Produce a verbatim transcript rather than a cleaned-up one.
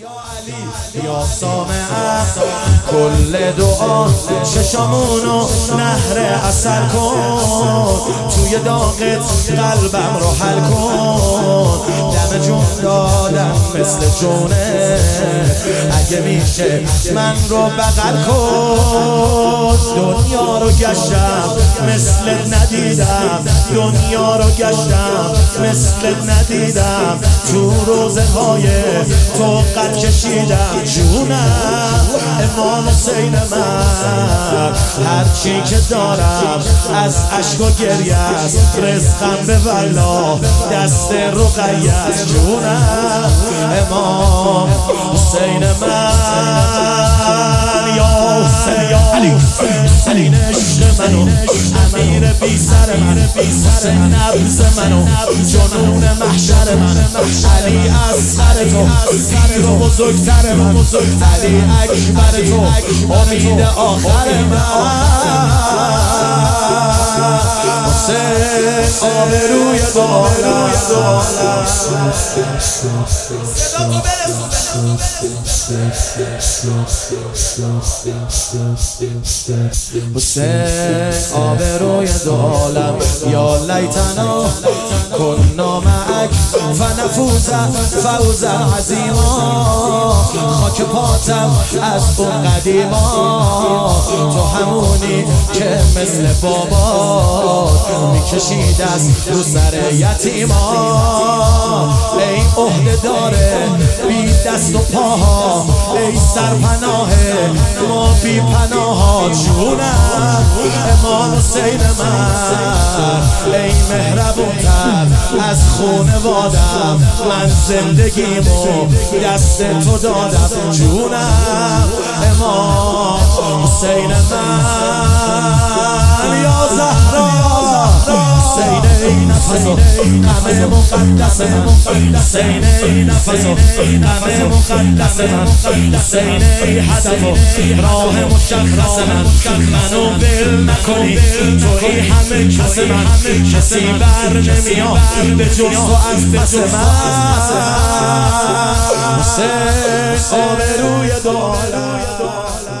یا سامع کل دعا چشامونو نهر عسل کن، توی داغت قلبم رو حل کن. دم جون دادم مثل جونه، اگه میشه من رو بغل کن. دنیا رو گشتم مثل ندیدم، دنیا رو گشتم مثل ندیدم. تو روزه های تو قد کشیدم جونم. امام حسین من هرچی که دارم از عشق و گریه است، رزقم به والله دست رقیه است جونم. امام حسین من یا حسین یا علی، حسین عشق منو، امیر بی سر من، حسین نبض منو، جنون محشر من. علی اصغر تو پیر و بزرگتر من، علی اکبر تو امید آخر من. حسین آبروی دولت، صدا تو برسون. حسین آبروی دولم، یا لیتنا کنا معک فنفوز فوز عظیما. خاک پاتم از اون قدیما، تو همونی که مثل بابا میکشید از رو سر یتیما. ای عهده داره بی دست و پاها، ای سرپناه ما بی پناها جونم. امام حسین من ای مهربونتر از خونوادم، من زندگیمو دست تو دادم جونم. امام حسین من یا زهرا، حسین ای نفسو غم مقدس من، حسین ای نفسو غم مقدس من، حسین ای هدف و راه مشخص من. منو ول نکنی توی همه کس من، کسی بر نمیاد به جز تو از پس من. حسین آبروی دولت.